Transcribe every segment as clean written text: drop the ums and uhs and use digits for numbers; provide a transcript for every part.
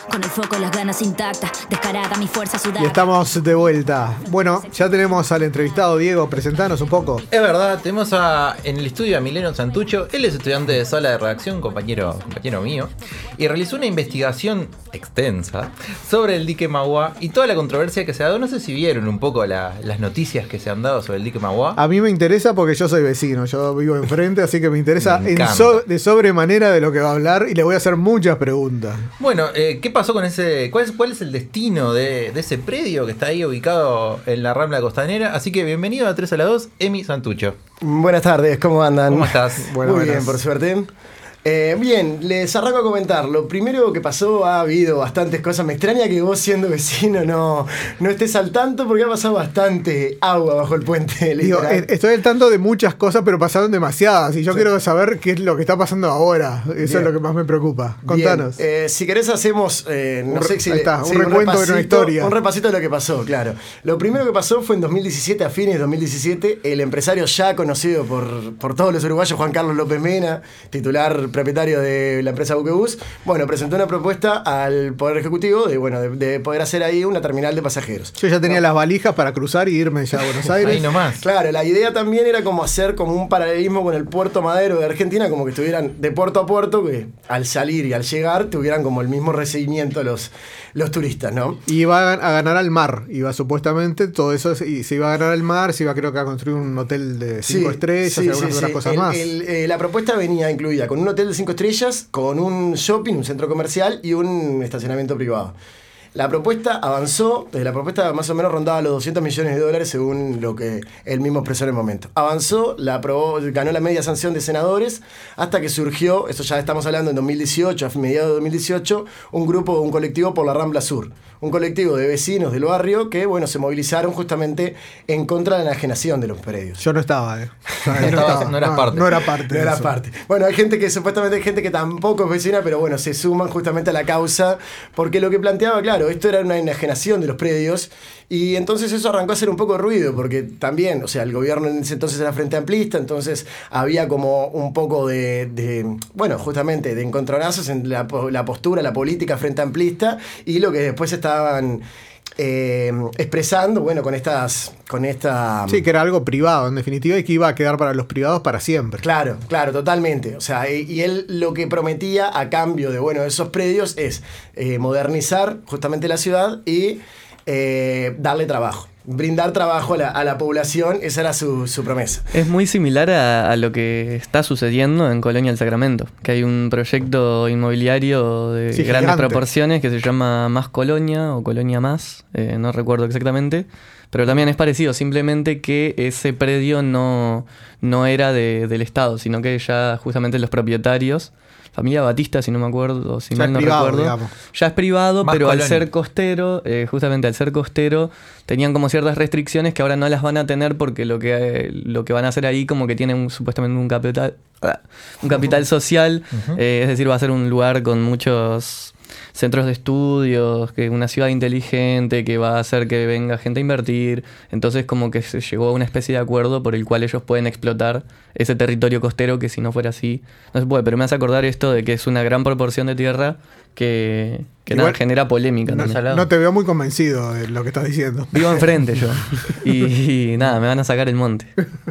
con el foco, las ganas intactas, descarada, mi fuerza sudada. Y estamos de vuelta. Bueno, ya tenemos al entrevistado. Diego, presentanos un poco. Es verdad, tenemos en el estudio a Mileno Santucho. Él es estudiante de sala de redacción, compañero mío, y realizó una investigación extensa sobre el dique Mauá y toda la controversia que se ha dado. No sé si vieron un poco las noticias que se han dado sobre el dique Mauá. A mí me interesa porque yo soy vecino, yo vivo enfrente, así que me interesa de sobremanera de lo que va a hablar y le voy a hacer muchas preguntas. Bueno, ¿qué pasó con ese? ¿Cuál es el destino de ese predio que está ahí ubicado en la Rambla Costanera? Así que bienvenido a 3 a la 2, Emi Santucho. Buenas tardes, ¿cómo andan? ¿Cómo estás? Muy bien, por suerte. Bien, les arranco a comentar. Lo primero que pasó, ha habido bastantes cosas. Me extraña que vos, siendo vecino, no estés al tanto, porque ha pasado bastante agua bajo el puente. Digo, estoy al tanto de muchas cosas, pero pasaron demasiadas. Y yo quiero saber qué es lo que está pasando ahora. Eso bien. Es lo que más me preocupa. Contanos. Si querés hacemos, un recuento de una historia. Un repasito de lo que pasó, claro. Lo primero que pasó fue en 2017, a fines de 2017, el empresario ya conocido por todos los uruguayos, Juan Carlos López Mena, titular propietario de la empresa Buquebus, presentó una propuesta al Poder Ejecutivo de poder hacer ahí una terminal de pasajeros. Yo ya tenía las valijas para cruzar y irme ya a Buenos Aires. Ahí nomás. Claro, la idea también era como hacer como un paralelismo con el Puerto Madero de Argentina, como que estuvieran de puerto a puerto, que al salir y al llegar tuvieran como el mismo recibimiento los turistas, ¿no? Y iba a ganar al mar, supuestamente todo eso, y se iba a ganar al mar, se iba creo que a construir un hotel de 5 estrellas y algunas otras cosas más. La propuesta venía incluida con un hotel de 5 estrellas, con un shopping, un centro comercial y un estacionamiento privado. La propuesta avanzó, la propuesta más o menos rondaba los $200 millones según lo que él mismo expresó en el momento. Avanzó, la aprobó, ganó la media sanción de senadores, hasta que surgió, esto ya estamos hablando en 2018, a mediados de 2018, un colectivo por la Rambla Sur. Un colectivo de vecinos del barrio que, se movilizaron justamente en contra de la enajenación de los predios. Yo no estaba, No eras parte. No era parte. Bueno, hay gente que tampoco es vecina, pero se suman justamente a la causa, porque lo que planteaba, claro, esto era una enajenación de los predios, y entonces eso arrancó a hacer un poco de ruido, porque también, el gobierno en ese entonces era frente amplista, entonces había como un poco justamente de encontronazos en la postura, la política frente amplista, y lo que después estaban expresando, con esta... Sí, que era algo privado, en definitiva, y que iba a quedar para los privados para siempre. Claro, totalmente. Y él lo que prometía a cambio de esos predios es modernizar justamente la ciudad y darle trabajo. Brindar trabajo a la población, esa era su promesa. Es muy similar a lo que está sucediendo en Colonia del Sacramento, que hay un proyecto inmobiliario de grandes gigante. Proporciones que se llama Más Colonia o Colonia Más, no recuerdo exactamente, pero también es parecido, simplemente que ese predio no era del Estado, sino que ya justamente los propietarios, familia Batista, si no me acuerdo, si mal no recuerdo, digamos. Ya es privado, Más pero Colonia. al ser costero, justamente al ser costero, tenían como ciertas restricciones que ahora no las van a tener, porque lo que van a hacer ahí como que tienen supuestamente un capital social, es decir, va a ser un lugar con muchos centros de estudios, que una ciudad inteligente que va a hacer que venga gente a invertir. Entonces como que se llegó a una especie de acuerdo por el cual ellos pueden explotar ese territorio costero, que si no fuera así no se puede. Pero me hace acordar esto de que es una gran proporción de tierra que genera polémica. No te veo muy convencido de lo que estás diciendo. Vivo enfrente yo. Y nada, me van a sacar el monte.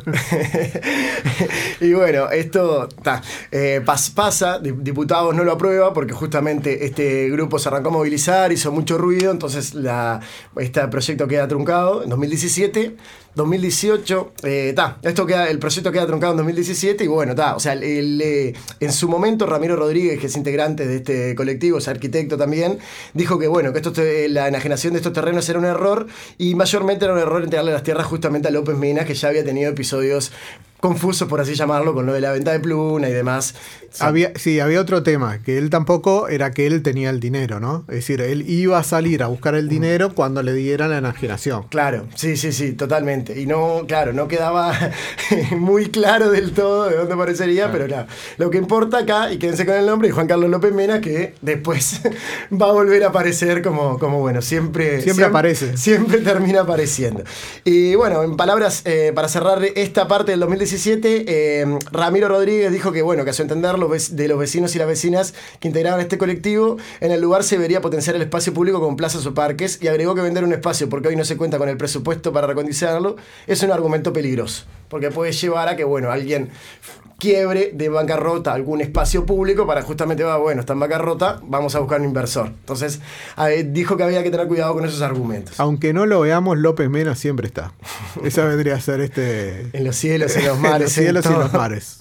Y esto pasa, diputados no lo aprueba porque justamente este grupo se arrancó a movilizar, hizo mucho ruido, entonces este proyecto queda truncado en 2017. 2018, el proyecto queda truncado en 2017 y en su momento Ramiro Rodríguez, que es integrante de este colectivo, es arquitecto también, dijo que la enajenación de estos terrenos era un error, y mayormente era un error entregarle las tierras justamente a López Mena, que ya había tenido episodios confusos, por así llamarlo, con lo de la venta de pluna y demás. Había otro tema, que él tampoco era que él tenía el dinero, ¿no? Es decir, él iba a salir a buscar el dinero cuando le dieran la enajenación. Claro, sí, totalmente. Y no quedaba muy claro del todo de dónde aparecería, pero nada. Lo que importa acá, y quédense con el nombre, es Juan Carlos López Mena, que después va a volver a aparecer como siempre aparece. Siempre termina apareciendo. Y en palabras, para cerrar esta parte del 2017, 2017, Ramiro Rodríguez dijo que, bueno, que a su entender de los vecinos y las vecinas que integraban este colectivo, en el lugar se debería potenciar el espacio público con plazas o parques, y agregó que vender un espacio porque hoy no se cuenta con el presupuesto para recondicionarlo es un argumento peligroso, porque puede llevar a que, bueno, alguien quiebre de bancarrota algún espacio público para justamente, bueno, está en bancarrota, vamos a buscar un inversor. Entonces, dijo que había que tener cuidado con esos argumentos. Aunque no lo veamos, López Mena siempre está. Esa vendría a ser en los cielos, en los mares. En los cielos y en los mares.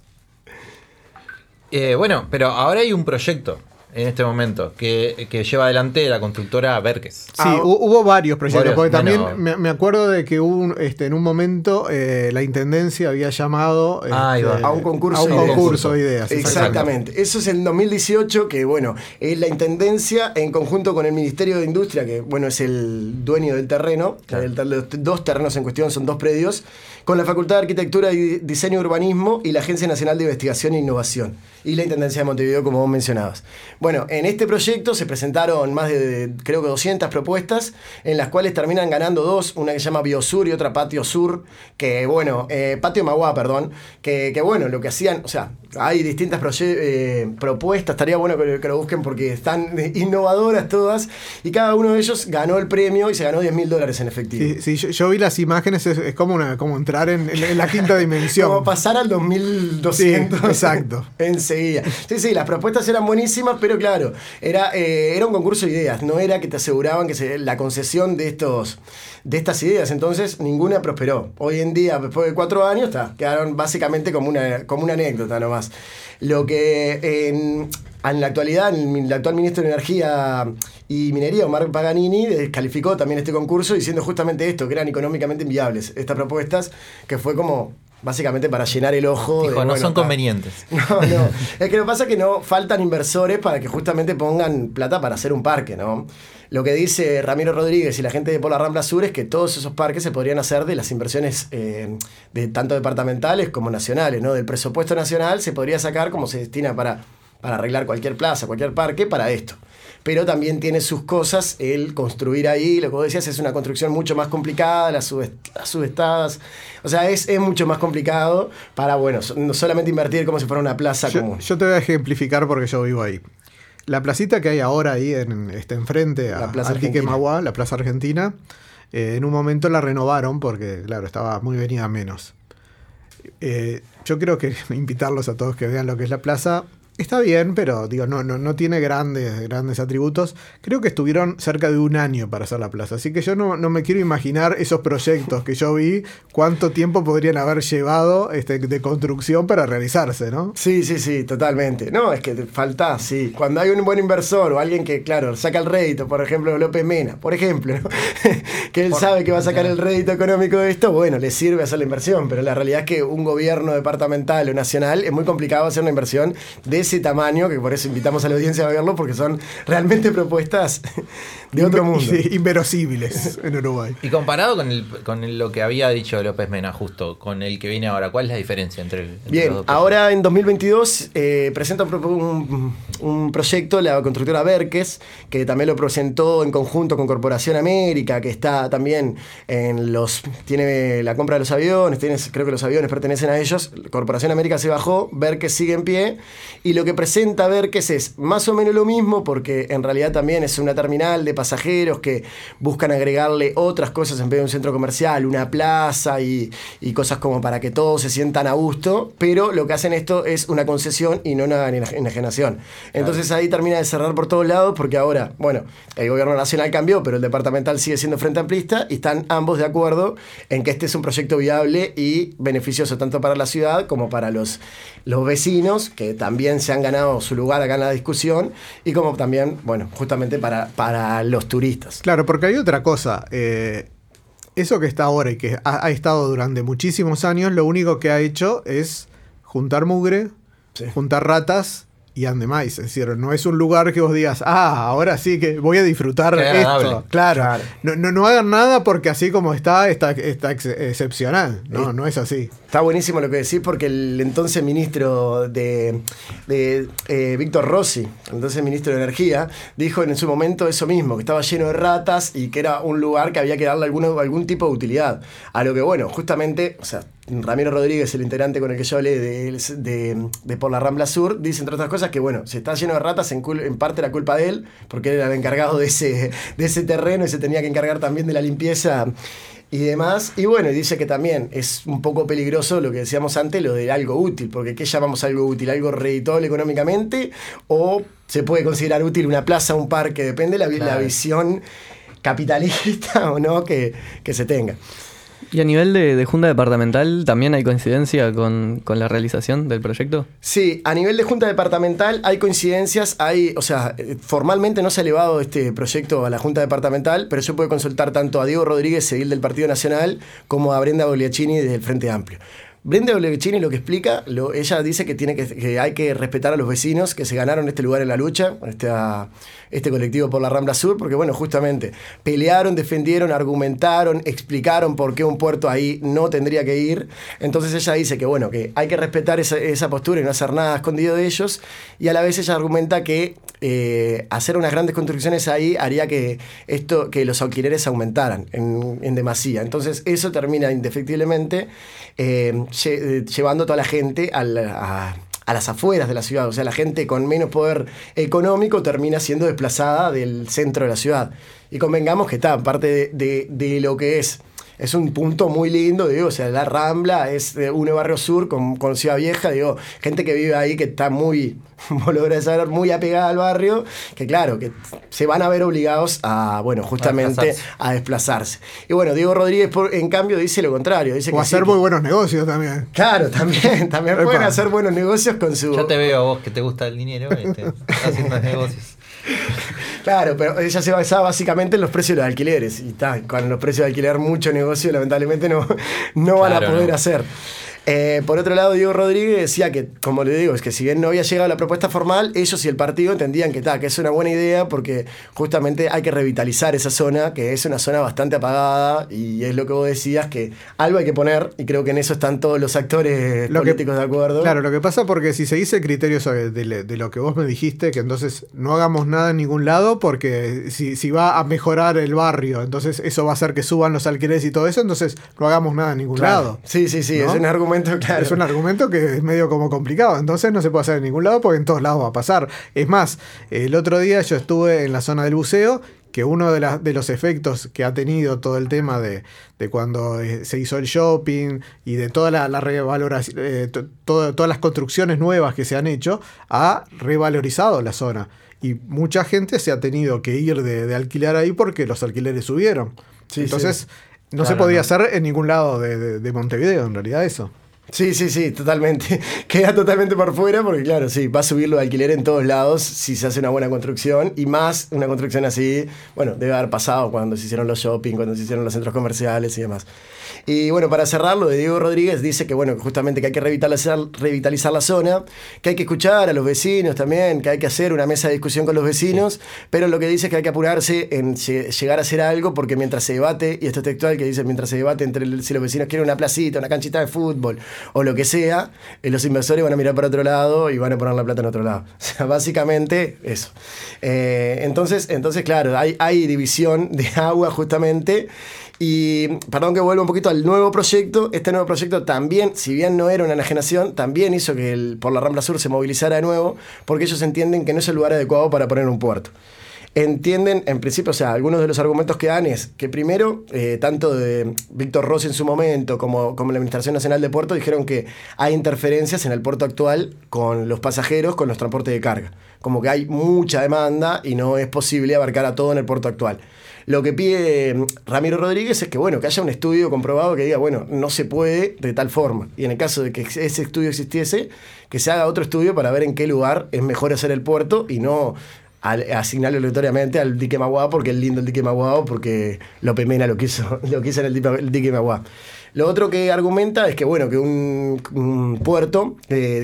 Bueno, pero ahora hay un proyecto en este momento que lleva adelante la constructora Verques. Sí, hubo varios proyectos, porque también bueno, me acuerdo de que hubo en un momento la Intendencia había llamado a un concurso de ideas. Exactamente. Eso es en 2018, que bueno, es la Intendencia en conjunto con el Ministerio de Industria, que bueno, es el dueño del terreno, claro. Los dos terrenos en cuestión son 2 predios, con la Facultad de Arquitectura y Diseño y Urbanismo y la Agencia Nacional de Investigación e Innovación, y la Intendencia de Montevideo, como vos mencionabas. Bueno, en este proyecto se presentaron más de, creo que 200 propuestas, en las cuales terminan ganando 2, una que se llama Biosur y otra Patio Sur, que bueno, Patio Magua, perdón, que bueno, lo que hacían, o sea, hay distintas propuestas, estaría bueno que lo busquen porque están innovadoras todas, y cada uno de ellos ganó el premio y se ganó $10.000 en efectivo. Sí, yo vi las imágenes, es como entrar en la quinta dimensión. Como pasar al 2200. Sí, exacto. Enseguida. Sí, las propuestas eran buenísimas, pero claro, era un concurso de ideas, no era que te aseguraban que la concesión de estas ideas, entonces ninguna prosperó. Hoy en día, después de 4 años, quedaron básicamente como una anécdota nomás. Lo que en la actualidad, el actual ministro de Energía y Minería, Omar Paganini, descalificó también este concurso diciendo justamente esto, que eran económicamente inviables estas propuestas, que fue como básicamente para llenar el ojo. Dijo, no son convenientes. No. Es que lo que pasa es que no faltan inversores para que justamente pongan plata para hacer un parque, ¿no? Lo que dice Ramiro Rodríguez y la gente de Por la Rambla Sur es que todos esos parques se podrían hacer de las inversiones de tanto departamentales como nacionales, ¿no? Del presupuesto nacional se podría sacar como se destina para arreglar cualquier plaza, cualquier parque, para esto. Pero también tiene sus cosas el construir ahí, lo que vos decías, es una construcción mucho más complicada, las subestadas, o sea, es mucho más complicado para, bueno, no solamente invertir como si fuera una plaza común. Yo te voy a ejemplificar porque yo vivo ahí. La placita que hay ahora ahí enfrente a Arquique Magua, la Plaza Argentina, en un momento la renovaron porque, claro, estaba muy venida menos. Yo creo que invitarlos a todos que vean lo que es la plaza. Está bien, pero digo, no tiene grandes atributos. Creo que estuvieron cerca de 1 año para hacer la plaza. Así que yo no me quiero imaginar esos proyectos que yo vi, cuánto tiempo podrían haber llevado de construcción para realizarse, ¿no? Sí, totalmente. No, es que te falta, sí. Cuando hay un buen inversor o alguien que, claro, saca el rédito, por ejemplo, López Mena, por ejemplo, ¿no? que él sabe que va a sacar el rédito económico de esto, bueno, le sirve hacer la inversión. Pero la realidad es que un gobierno departamental o nacional es muy complicado hacer una inversión de ese tamaño, que por eso invitamos a la audiencia a verlo, porque son realmente propuestas de otro mundo. Inverosímiles en Uruguay. Y comparado con lo que había dicho López Mena, justo con el que viene ahora, ¿cuál es la diferencia entre Bien, los dos? ahora en 2022 presenta un proyecto la constructora Verques, que también lo presentó en conjunto con Corporación América, que está también tiene la compra de los aviones, creo que los aviones pertenecen a ellos. Corporación América se bajó, Verques sigue en pie, y lo que presenta Verques es más o menos lo mismo, porque en realidad también es una terminal de pasajeros que buscan agregarle otras cosas en vez de un centro comercial, una plaza y cosas como para que todos se sientan a gusto, pero lo que hacen esto es una concesión y no una enajenación. Entonces ahí termina de cerrar por todos lados, porque ahora, bueno, el gobierno nacional cambió, pero el departamental sigue siendo frente amplista, y están ambos de acuerdo en que este es un proyecto viable y beneficioso tanto para la ciudad como para los vecinos, que también se han ganado su lugar acá en la discusión, y como también, bueno, justamente para los turistas. Claro, porque hay otra cosa. Eso que está ahora y que ha estado durante muchísimos años, lo único que ha hecho es juntar mugre, juntar ratas y andemás. Es decir, no es un lugar que vos digas, ahora sí que voy a disfrutar esto. Claro. No hagan nada porque así como está excepcional. No es así. Está buenísimo lo que decís, porque el entonces ministro de Víctor Rossi, entonces ministro de Energía, dijo en su momento eso mismo, que estaba lleno de ratas y que era un lugar que había que darle algún tipo de utilidad. A lo que, bueno, justamente, o sea, Ramiro Rodríguez, el integrante con el que yo hablé de Por la Rambla Sur, dice entre otras cosas que bueno, se está lleno de ratas, en parte la culpa de él, porque él era el encargado de ese terreno y se tenía que encargar también de la limpieza y demás. Y bueno, dice que también es un poco peligroso lo que decíamos antes, lo de algo útil, porque ¿qué llamamos algo útil? ¿Algo redituable económicamente? ¿O se puede considerar útil una plaza, un parque? Depende de la visión capitalista o no que se tenga. ¿Y a nivel de junta departamental también hay coincidencia con la realización del proyecto? Sí, a nivel de junta departamental hay coincidencias, o sea, formalmente no se ha elevado este proyecto a la junta departamental, pero yo puedo consultar tanto a Diego Rodríguez, edil del Partido Nacional, como a Brenda Bogliacchini del Frente Amplio. Brenda Bogliacchini lo que explica, ella dice que hay que respetar a los vecinos que se ganaron este lugar en la lucha, este colectivo por la Rambla Sur, porque bueno, justamente pelearon, defendieron, argumentaron, explicaron por qué un puerto ahí no tendría que ir. Entonces ella dice que bueno, que hay que respetar esa postura y no hacer nada escondido de ellos, y a la vez ella argumenta que hacer unas grandes construcciones ahí haría que los alquileres aumentaran en demasía. Entonces eso termina indefectiblemente llevando a toda la gente a las afueras de la ciudad. O sea, la gente con menos poder económico termina siendo desplazada del centro de la ciudad. Y convengamos que está, parte de lo que es un punto muy lindo, digo, o sea, la Rambla es un barrio sur con Ciudad Vieja, digo, gente que vive ahí que está muy, vos lográs saber, muy apegada al barrio, que claro, que se van a ver obligados a, bueno, justamente a desplazarse. Y bueno, Diego Rodríguez, en cambio, dice lo contrario. Dice o hacer muy buenos negocios también. Claro, también pueden hacer buenos negocios con su... Ya te veo a vos que te gusta el dinero, estás haciendo negocios. Claro, pero ella se basaba básicamente en los precios de los alquileres. Y con los precios de alquiler, mucho negocio lamentablemente no van a poder hacer. Por otro lado, Diego Rodríguez decía que, como le digo, es que si bien no había llegado la propuesta formal, ellos y el partido entendían que es una buena idea porque justamente hay que revitalizar esa zona, que es una zona bastante apagada, y es lo que vos decías, que algo hay que poner, y creo que en eso están todos los actores políticos de acuerdo. Claro, lo que pasa porque si seguís el criterio de lo que vos me dijiste, que entonces no hagamos nada en ningún lado, porque si va a mejorar el barrio, entonces eso va a hacer que suban los alquileres y todo eso, entonces no hagamos nada en ningún lado. Sí, ¿no? Es un argumento. Claro. Es un argumento que es medio como complicado, entonces no se puede hacer en ningún lado porque en todos lados va a pasar. Es más, el otro día yo estuve en la zona del buceo, que uno de los efectos que ha tenido todo el tema de cuando se hizo el shopping y de toda la revaloración, todas las construcciones nuevas que se han hecho, ha revalorizado la zona. Y mucha gente se ha tenido que ir de alquilar ahí porque los alquileres subieron. Sí, entonces, no se podía hacer en ningún lado de Montevideo, en realidad, eso. Sí, totalmente. Queda totalmente por fuera porque, claro, sí, va a subir lo de alquiler en todos lados si se hace una buena construcción, y más una construcción así, bueno, debe haber pasado cuando se hicieron los shopping, cuando se hicieron los centros comerciales y demás. Y bueno, para cerrarlo, de Diego Rodríguez dice que bueno, justamente que hay que revitalizar la zona, que hay que escuchar a los vecinos también, que hay que hacer una mesa de discusión con los vecinos, pero lo que dice es que hay que apurarse en llegar a hacer algo, porque mientras se debate, y esto es textual, que dice, mientras se debate entre si los vecinos quieren una placita, una canchita de fútbol o lo que sea, los inversores van a mirar para otro lado y van a poner la plata en otro lado. O sea, básicamente eso. Entonces, claro, hay división de agua justamente. Y perdón que vuelva un poquito al nuevo proyecto. Este nuevo proyecto también, si bien no era una enajenación, también hizo que por la Rambla Sur se movilizara de nuevo, porque ellos entienden que no es el lugar adecuado para poner un puerto. Entienden, en principio, o sea, algunos de los argumentos que dan es que primero, tanto de Víctor Rossi en su momento como la Administración Nacional de Puertos dijeron que hay interferencias en el puerto actual con los pasajeros, con los transportes de carga. Como que hay mucha demanda y no es posible abarcar a todo en el puerto actual. Lo que pide Ramiro Rodríguez es que, bueno, que haya un estudio comprobado que diga, bueno, no se puede de tal forma. Y en el caso de que ese estudio existiese, que se haga otro estudio para ver en qué lugar es mejor hacer el puerto y no asignarlo aleatoriamente al dique Maguá porque es lindo el dique Maguá o porque López Mena lo quiso en el dique Maguá. Lo otro que argumenta es que, bueno, que un puerto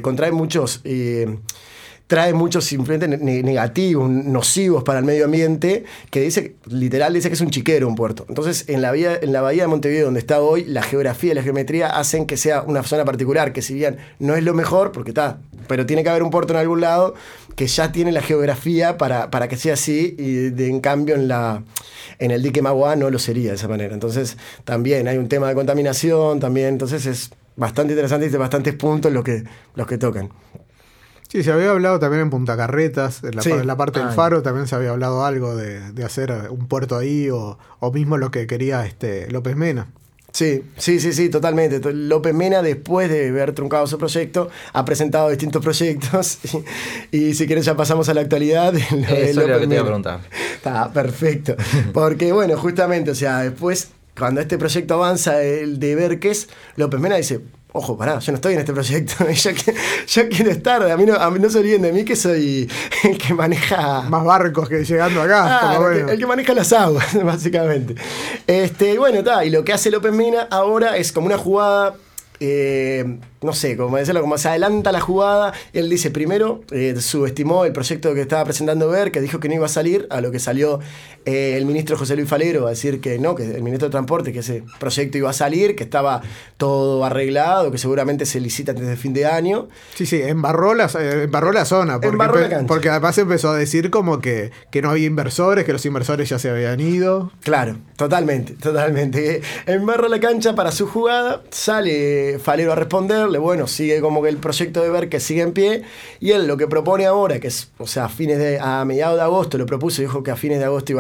trae muchos influentes negativos, nocivos para el medio ambiente, que dice que es un chiquero un puerto. Entonces, en la bahía de Montevideo, donde está hoy, la geografía y la geometría hacen que sea una zona particular, que si bien no es lo mejor, porque pero tiene que haber un puerto en algún lado que ya tiene la geografía para que sea así, y en cambio en el dique Maguá no lo sería de esa manera. Entonces, también hay un tema de contaminación, también, entonces es bastante interesante y de bastantes puntos los que tocan. Sí, se había hablado también en Punta Carretas, en la parte del Faro también se había hablado algo de hacer un puerto ahí o mismo lo que quería López Mena. Sí, totalmente. López Mena, después de haber truncado su proyecto, ha presentado distintos proyectos y si quieres ya pasamos a la actualidad. Eso es lo que te iba a preguntar. Está perfecto. Porque bueno, justamente, o sea, después, cuando este proyecto avanza, el de Vérquez, López Mena dice... Ojo, pará, yo no estoy en este proyecto. yo quiero estar. A mí no se olviden de mí que soy el que maneja... Más barcos que llegando acá. El que maneja las aguas, básicamente. Bueno, y lo que hace López Mena ahora es como una jugada... no sé, como decirlo, como se adelanta la jugada. Él dice, primero, subestimó el proyecto que estaba presentando Ver, que dijo que no iba a salir, a lo que salió el ministro José Luis Falero a decir que no, que el ministro de Transporte, que ese proyecto iba a salir, que estaba todo arreglado, que seguramente se licita antes de fin de año. Sí, embarró la zona, porque además empezó a decir como que no había inversores, que los inversores ya se habían ido. Claro, totalmente. Embarró la cancha para su jugada, sale Falero a responderle, bueno, sigue como que el proyecto de Ver que sigue en pie, y él lo que propone ahora, que es, o sea, a mediados de agosto lo propuso, dijo que a fines de agosto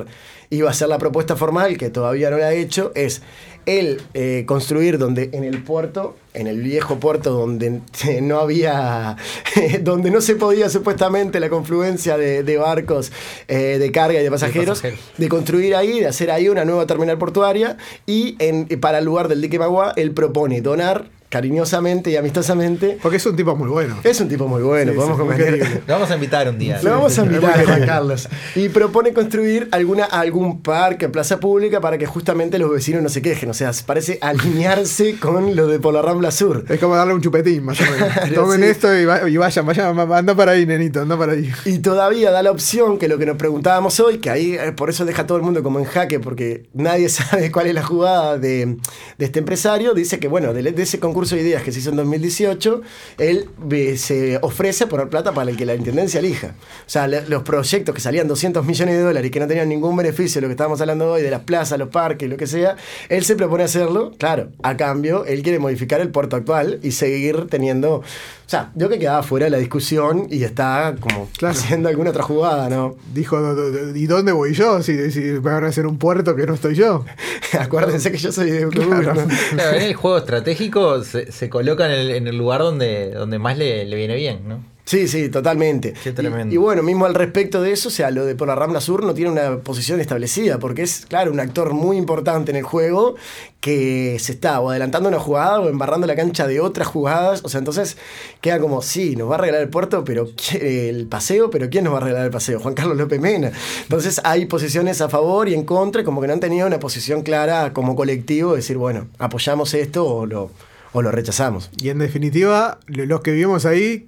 iba a ser la propuesta formal, que todavía no la ha hecho, es él construir en el puerto, en el viejo puerto donde no había, donde no se podía supuestamente la confluencia de barcos de carga y de pasajeros, de construir ahí, de hacer ahí una nueva terminal portuaria, y para el lugar del dique Magua, él propone donar cariñosamente y amistosamente. Porque es un tipo muy bueno. Es un tipo muy bueno, podemos comentar. Lo vamos a invitar un día. Lo vamos a invitar a Juan Carlos. Y propone construir algún parque, plaza pública, para que justamente los vecinos no se quejen. O sea, parece alinearse con lo de por la Rambla Sur. Es como darle un chupetín, más o menos. Tomen esto y vayan, anda para ahí, nenito, anda para ahí. Y todavía da la opción, que lo que nos preguntábamos hoy, que ahí por eso deja a todo el mundo como en jaque, porque nadie sabe cuál es la jugada de este empresario. Dice que, bueno, de ese concurso de ideas que se hizo en 2018, él se ofrece a poner plata para el que la intendencia elija. O sea, los proyectos que salían $200 millones y que no tenían ningún beneficio, lo que estábamos hablando hoy, de las plazas, los parques, lo que sea, él se propone hacerlo. Claro, a cambio, él quiere modificar el puerto actual y seguir teniendo... O sea, yo que quedaba fuera de la discusión y está como haciendo alguna otra jugada, ¿no? Dijo, ¿y dónde voy yo? Si me van a hacer un puerto que no estoy yo. Acuérdense que yo soy de Claro, en el juego estratégico se coloca en el lugar donde más le viene bien, ¿no? Sí, totalmente. Qué tremendo. Y bueno, mismo al respecto de eso, o sea, lo de por la Rambla Sur no tiene una posición establecida, porque es, claro, un actor muy importante en el juego que se está o adelantando una jugada o embarrando la cancha de otras jugadas. O sea, entonces queda como, sí, nos va a arreglar el puerto, pero el paseo, pero ¿quién nos va a arreglar el paseo? Juan Carlos López Mena. Entonces hay posiciones a favor y en contra, como que no han tenido una posición clara como colectivo, de decir, bueno, apoyamos esto o lo rechazamos. Y en definitiva, los que vivimos ahí,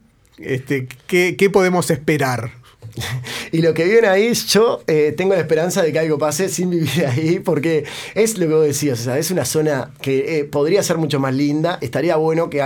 ¿qué podemos esperar? Y lo que viene ahí, yo tengo la esperanza de que algo pase sin vivir ahí, porque es lo que vos decías, o sea, es una zona que podría ser mucho más linda. Estaría bueno que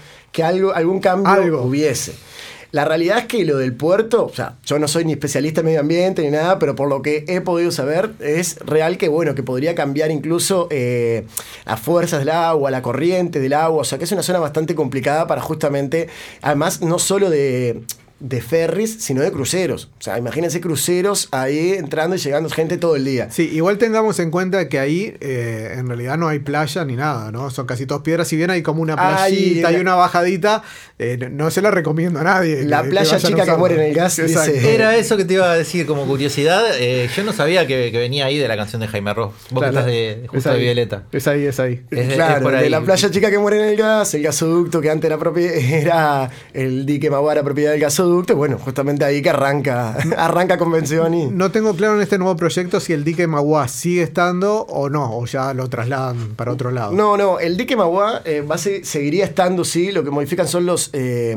algún cambio hubiese. La realidad es que lo del puerto, o sea, yo no soy ni especialista en medio ambiente ni nada, pero por lo que he podido saber, es real que, bueno, que podría cambiar incluso las fuerzas del agua, la corriente del agua. O sea, que es una zona bastante complicada para justamente, además, no solo de ferries, sino de cruceros. O sea, imagínense cruceros ahí entrando y llegando gente todo el día. Sí, igual tengamos en cuenta que ahí en realidad no hay playa ni nada, ¿no? Son casi todas piedras. Si bien hay como una playita y una bajadita, no se la recomiendo a nadie. La playa chica que muere en el gas, dice. Era eso que te iba a decir como curiosidad. Yo no sabía que venía ahí de la canción de Jaime Ross. Vos Claro, que estás justo de Violeta. Es ahí. Claro, por ahí. de la playa chica que muere en el gas, el gasoducto que antes era el dique Magua, era propiedad del gasoducto. Bueno, justamente ahí que arranca convención y... No tengo claro en este nuevo proyecto si el dique Magua sigue estando o no, o ya lo trasladan para otro lado. No, el dique Magua seguiría estando, sí. Lo que modifican son los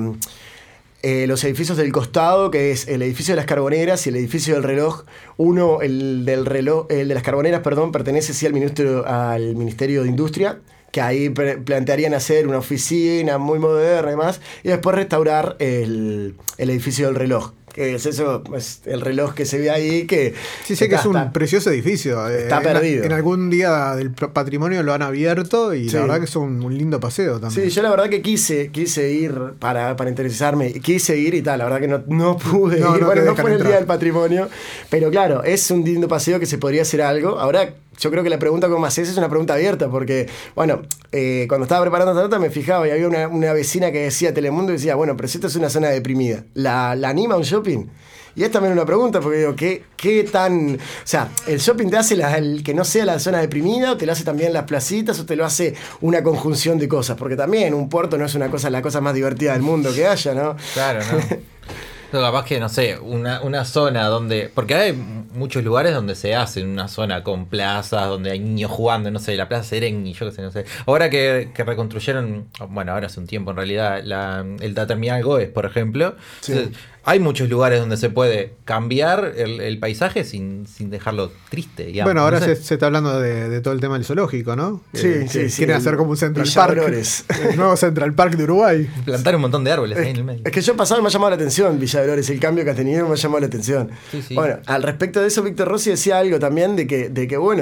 edificios del costado, que es el edificio de las Carboneras y el edificio del reloj. El de las Carboneras, pertenece sí al Ministerio de Industria, que ahí plantearían hacer una oficina muy moderna y demás, y después restaurar el edificio del reloj, ¿Qué es eso? Es el reloj que se ve ahí que... Sí, sé que es un precioso edificio. Está perdido. En algún día del patrimonio lo han abierto y la verdad que es un lindo paseo también. Sí, yo la verdad que quise ir para interesarme, quise ir y tal, la verdad que no pude ir, bueno, no fue el día del patrimonio, pero claro, es un lindo paseo que se podría hacer algo. Ahora, yo creo que la pregunta que me haces es una pregunta abierta, porque, bueno, cuando estaba preparando esta nota me fijaba y había una vecina que decía Telemundo y decía, bueno, pero si esto es una zona deprimida, ¿la anima un shopping? Y es también una pregunta, porque digo, ¿qué tan...? O sea, ¿el shopping te hace el que no sea la zona deprimida, o te lo hace también las placitas, o te lo hace una conjunción de cosas? Porque también un puerto no es la cosa más divertida del mundo que haya, ¿no? Claro, ¿no? Capaz que, no sé, una zona donde... Porque hay muchos lugares donde se hace una zona con plazas, donde hay niños jugando, no sé, la Plaza Serengui, yo qué sé, no sé. Ahora que reconstruyeron, bueno, ahora hace un tiempo en realidad, la terminal Goes, por ejemplo. Sí. Entonces, hay muchos lugares donde se puede cambiar el paisaje sin dejarlo triste, digamos. Bueno, ahora no sé. se está hablando de todo el tema del zoológico, ¿no? Sí. Quieren hacer como un Central Park. El nuevo Central Park de Uruguay. Plantar un montón de árboles ahí en el medio. Es que yo pasado me ha llamado la atención Villa de Dolores, el cambio que ha tenido me ha llamado la atención. Sí. Bueno, al respecto de eso, Víctor Rossi decía algo también de que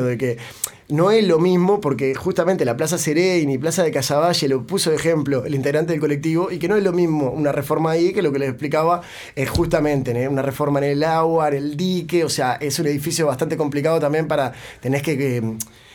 no es lo mismo, porque justamente la Plaza Sereni y Plaza de Casaballe lo puso de ejemplo el integrante del colectivo, y que no es lo mismo una reforma ahí que lo que les explicaba es justamente una reforma en el agua, en el dique, o sea, es un edificio bastante complicado también tenés que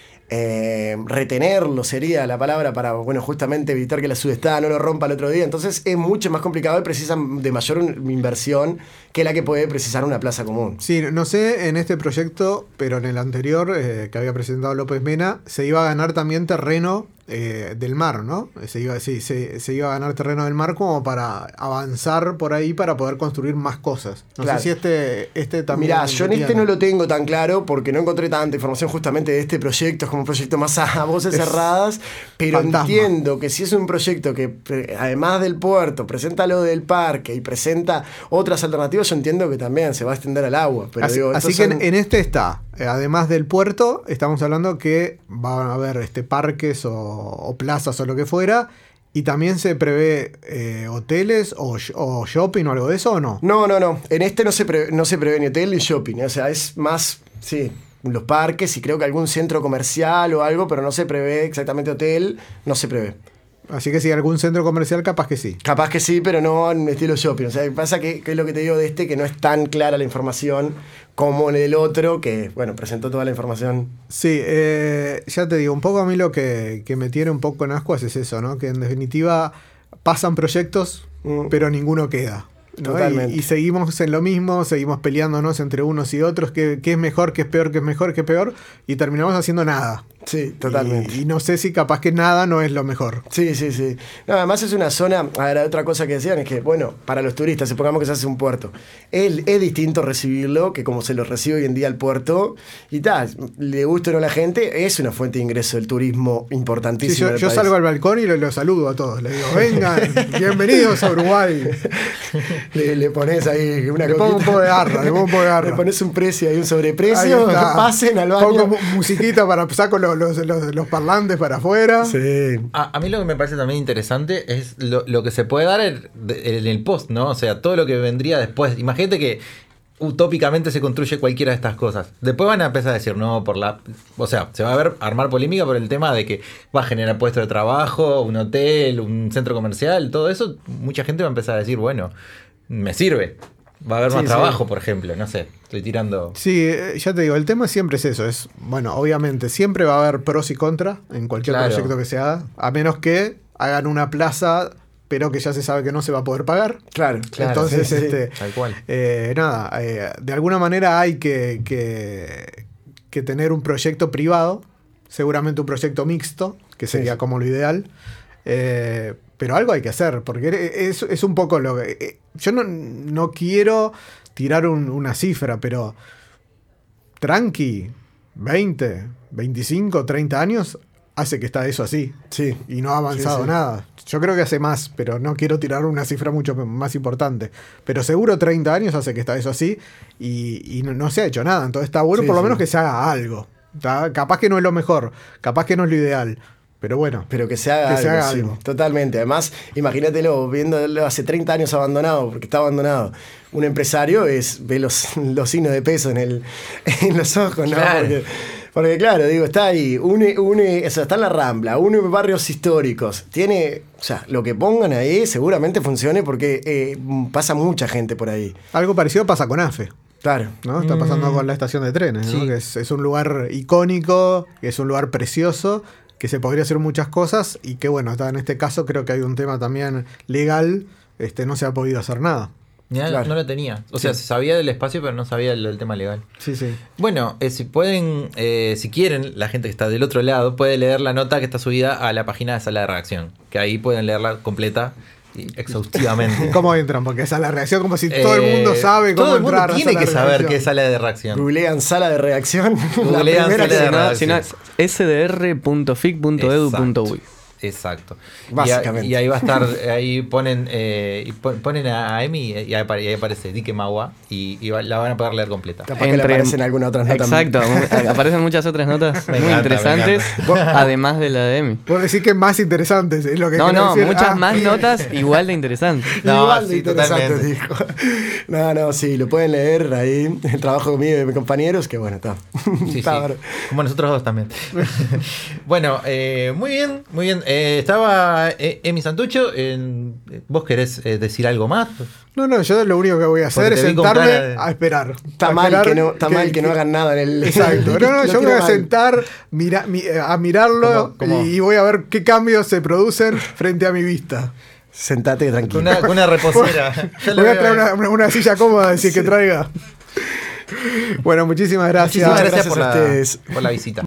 retenerlo sería la palabra para, bueno, justamente evitar que la sudestada no lo rompa el otro día. Entonces es mucho más complicado y precisa de mayor inversión que la que puede precisar una plaza común. Sí, no sé en este proyecto, pero en el anterior que había presentado López Mena, se iba a ganar también terreno del mar, ¿no? Se iba a ganar terreno del mar como para avanzar por ahí para poder construir más cosas. No sé si este también... Mirá, yo en este no lo tengo tan claro porque no encontré tanta información justamente de este proyecto. Es como un proyecto más a voces cerradas, pero fantasma. Entiendo que si es un proyecto que además del puerto presenta lo del parque y presenta otras alternativas, yo entiendo que también se va a extender al agua. Pero así que en este está, además del puerto, estamos hablando que van a haber parques o plazas o lo que fuera, y también se prevé hoteles o shopping o algo de eso, ¿o no? No. En este no se prevé ni hotel ni shopping. O sea, es más, sí, los parques y creo que algún centro comercial o algo, pero no se prevé exactamente hotel, no se prevé. Así que si algún centro comercial, capaz que sí. Capaz que sí, pero no en estilo shopping. O sea, pasa que es lo que te digo de que no es tan clara la información como en el otro, que, bueno, presentó toda la información. Sí, ya te digo, un poco a mí lo que me tiene un poco en ascuas es eso, ¿no? Que en definitiva pasan proyectos, pero ninguno queda, ¿no? Totalmente. Y seguimos en lo mismo, seguimos peleándonos entre unos y otros, qué es mejor, qué es peor, qué es mejor, qué es peor, y terminamos haciendo nada. Sí, totalmente. Y no sé si capaz que nada no es lo mejor. Sí. No, además es una zona, a ver, otra cosa que decían es que, bueno, para los turistas, supongamos que se hace un puerto, es distinto recibirlo que como se lo recibe hoy en día el puerto, y tal, le gusta o no a la gente, es una fuente de ingreso del turismo importantísima. Sí, yo salgo al balcón y lo saludo a todos, le digo, vengan, bienvenidos a Uruguay. Le pones ahí una le pongo un poco de garra, le pones un precio ahí, un sobreprecio, pasen al baño. Pongo musiquita para saco los parlantes para afuera. Sí. A mí lo que me parece también interesante es lo que se puede dar en el post, ¿no? O sea, todo lo que vendría después. Imagínate que utópicamente se construye cualquiera de estas cosas. Después van a empezar a decir, no, o sea, se va a armar polémica por el tema de que va a generar puestos de trabajo, un hotel, un centro comercial, todo eso. Mucha gente va a empezar a decir, bueno, me sirve. Va a haber más trabajo, por ejemplo, no sé, estoy tirando... Sí, ya te digo, el tema siempre es eso, bueno, obviamente siempre va a haber pros y contras en cualquier proyecto que se haga, a menos que hagan una plaza, pero que ya se sabe que no se va a poder pagar. Claro. Entonces, tal cual. De alguna manera hay que tener un proyecto privado, seguramente un proyecto mixto, que sería como lo ideal, pero algo hay que hacer, porque es un poco lo que... Yo no quiero tirar una cifra, pero tranqui, 20, 25, 30 años hace que está eso así. Sí. Y no ha avanzado nada. Yo creo que hace más, pero no quiero tirar una cifra mucho más importante. Pero seguro 30 años hace que está eso así y no se ha hecho nada. Entonces está bueno por lo menos que se haga algo. Capaz que no es lo mejor, capaz que no es lo ideal, Pero bueno. Pero que se haga algo. Sí, totalmente. Además, imagínatelo, viéndolo hace 30 años abandonado, porque está abandonado. Un empresario ve los signos de peso en los ojos, ¿no? Claro. Porque claro, digo, está ahí, o sea, está en la Rambla, une barrios históricos, o sea, lo que pongan ahí seguramente funcione porque pasa mucha gente por ahí. Algo parecido pasa con AFE. Claro. ¿No? Está pasando con la estación de trenes, sí. ¿no? Que es un lugar icónico, que es un lugar precioso, que se podría hacer muchas cosas y que bueno, en este caso creo que hay un tema también legal, no se ha podido hacer nada. Claro. No lo tenía. O sea, se sabía del espacio, pero no sabía del tema legal. Sí. Bueno, si pueden, si quieren, la gente que está del otro lado puede leer la nota que está subida a la página de Sala de Redacción. Que ahí pueden leerla completa y exhaustivamente. ¿Cómo entran? Porque esa es la reacción, como si todo el mundo sabe cómo entrar. Todo el mundo tiene que saber qué es Sala de Redacción. Googlean Sala de Redacción. Googlean Sala de Redacción. sdr.fic.edu.uy. Exacto. Básicamente. Y ahí va a estar, ahí ponen a Emi y ahí aparece Dique Magua y la van a poder leer completa. Capaz que le aparecen algunas otras notas. Exacto, aparecen muchas otras notas muy interesantes, además de la de Emi. Puedo decir que más interesantes, es lo que muchas más notas igual de interesantes. Igual de interesantes, dijo. No, sí, lo pueden leer ahí, el trabajo mío y de mis compañeros, que bueno, está. Sí. Como nosotros dos también. Bueno, muy bien. Estaba Emi Santucho. ¿Vos querés decir algo más? No, yo lo único que voy a hacer es sentarme a esperar. Está mal que no hagan nada en el... Exacto. Yo me voy a sentar a mirarlo y voy a ver qué cambios se producen frente a mi vista. Sentate tranquilo. Una reposera. Voy a traer una silla cómoda, decir que traiga. Bueno, muchísimas gracias. Muchísimas gracias por la visita.